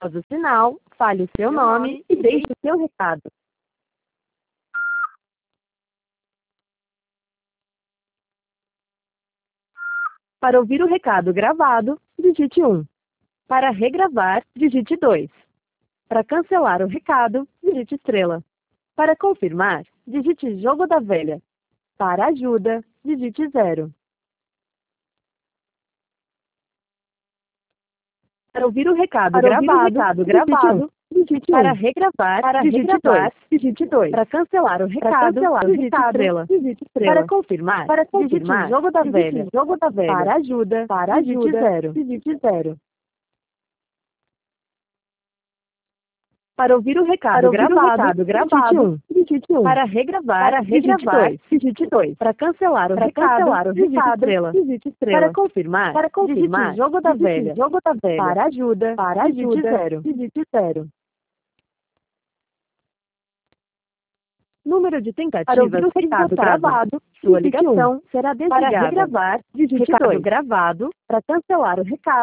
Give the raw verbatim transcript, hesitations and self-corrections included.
Após o sinal, fale o seu nome e deixe o seu recado. Para ouvir o recado gravado, digite um. Para regravar, digite dois. Para cancelar o recado, digite estrela. Para confirmar, digite jogo da velha. Para ajuda, digite zero. Para ouvir o recado Para ouvir o gravado, recado digite gravado, um. digite Para regravar, Para digite regravar, dois. digite dois. Para cancelar o Para recado, cancelar o digite recado, estrela. digite estrela. Para confirmar, Para digite confirmar, jogo da digite velha. jogo da velha. Para ajuda, Para digite ajuda, zero. digite zero. Para ouvir o recado Para ouvir o gravado, recado digite gravado, um. digite um. Para regravar, Para digite regravar, dois. digite dois. Para cancelar o Para recado, cancelar o digite recado, estrela. digite estrela. Para confirmar, Para confirmar, digite jogo da digite velha. jogo da velha. Para ajuda, Para digite ajuda, zero. digite zero. Número de Para ouvir tentativas o recado esgotado. gravado, Sua digite um. ligação será Para desligada. regravar, digite Recado dois. gravado. Para cancelar o recado,